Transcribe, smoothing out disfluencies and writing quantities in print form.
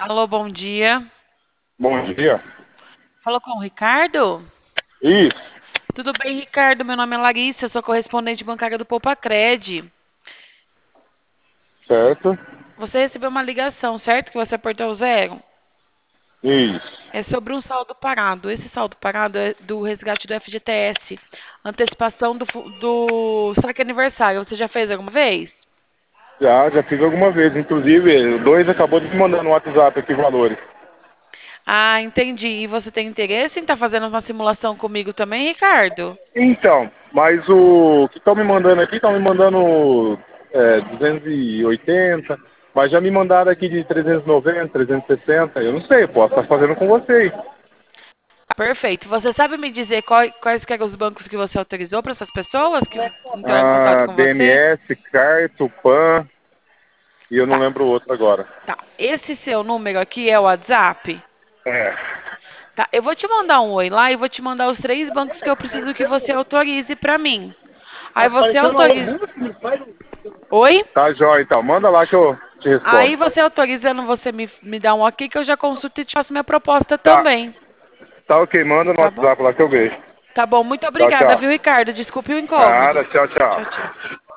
Alô, bom dia. Bom dia. Falou com o Ricardo? Isso, Tudo bem, Ricardo? Meu nome é Larissa, eu sou correspondente bancária do Poupacred. certo? Você recebeu uma ligação, certo? Que você apertou o zero? Isso. É sobre um saldo parado. Esse saldo parado é do resgate do FGTS. Antecipação do saque aniversário. Você já fez alguma vez? Já fiz alguma vez. Inclusive, o dois acabou de me mandar no WhatsApp aqui valores. Ah, entendi. E você tem interesse em estar fazendo uma simulação comigo também, Ricardo? Então, mas o que estão me mandando aqui, estão me mandando 280, mas já me mandaram aqui de 390, 360. Eu não sei, posso estar fazendo com vocês. Perfeito. Você sabe me dizer quais que eram os bancos que você autorizou para essas pessoas que entraram em contato Ah, com você? DMS, Carto, PAN, e eu não Tá, lembro o outro agora. tá. Esse seu número aqui é o WhatsApp? É. Tá, eu vou te mandar um oi lá e vou te mandar os três bancos que eu preciso que você autorize para mim. Tá Aí você parecendo uma autoriza. logística, me faz. Oi? Tá, jóia, então. Manda lá que eu te Aí respondo. você autorizando, você me dá um ok que eu já consulto e te faço minha proposta Tá. também. Tá ok, manda no Tá bom? WhatsApp lá que eu vejo. Tá bom, muito Tchau, obrigada, tchau. viu, Ricardo? Desculpe o incômodo. Nada, tchau, tchau. Tchau, tchau.